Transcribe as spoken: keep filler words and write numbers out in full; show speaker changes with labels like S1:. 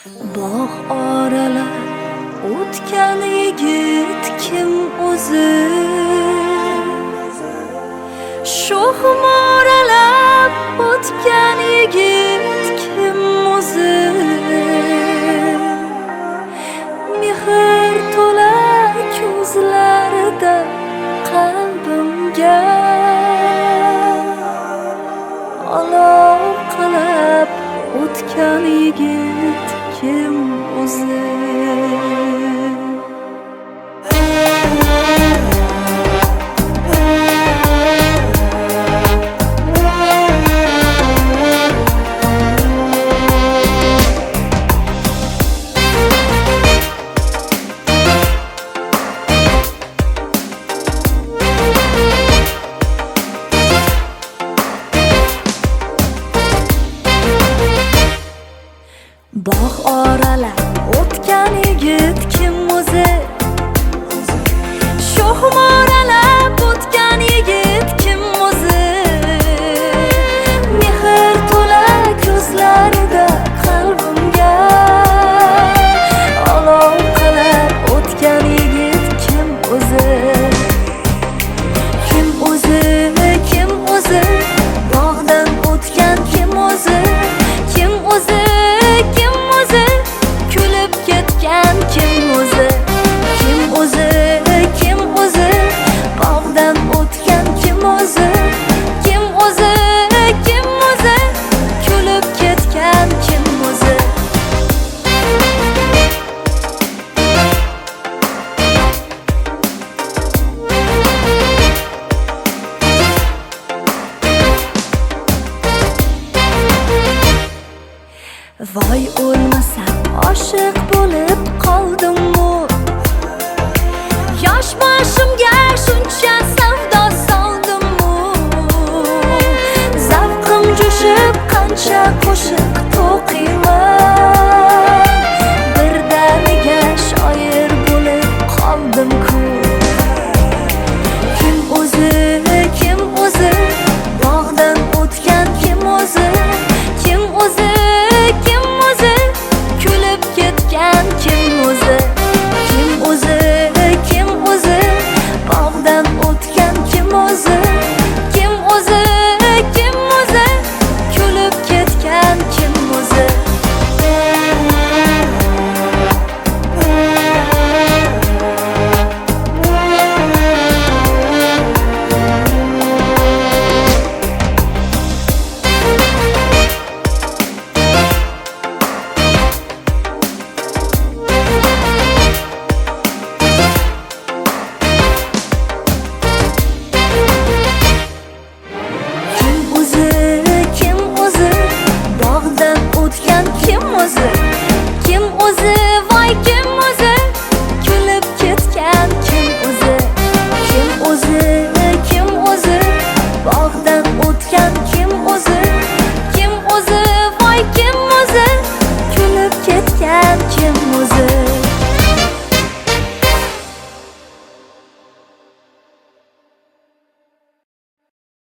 S1: Bog' oralab o'tgan yigit kim o'zi? Shoh mo'ralab o'tgan yigit kim o'zi? Mehr to'la ko'zlarida qalbimga olov qilib o'tgan yigit kim o'zi? Bog' oralab o'tgan yigit kim o'zi? Shoh mo'ralab o'tgan yigit kim o'zi? Mehr to'la ko'zlarida qalbimga olov qilib o'tgan yigit kim o'zi? Kim o'zi? Kim o'zi? Bog'dan o'tgan kim o'zi? Kim o'zi? Kim o'zi? Kulib ketgan kim o'zi? Kim o'zi? Kim o'zi? Bog'dan o'tgan kim o'zi? Kim o'zi? Kim o'zi? Kulib ketgan kim o'zi? Voy o'lmasam oshiq bo'lib qoldim-mu? Yosh boshimga shuncha savdo soldim-mu? Zavqim jo'shib qancha qo'shiq to'qiyman, birdaniga shoir bo'lib qoldim-ku. Kim o'zi? Kim o'zi? Bog'dan o'tgan kim o'zi? Kim o'zi? Kim o'zi? Kulib ketgan kim o'zi? Kim o'zi? Kim o'zi? Bog'dan o'tgan kim o'zi? Kim o'zi? Kim o'zi? Kulib ketgan kim o'zi? Kim o'zi? Kim o'zi? Bog'dan o'tgan kim o'zi?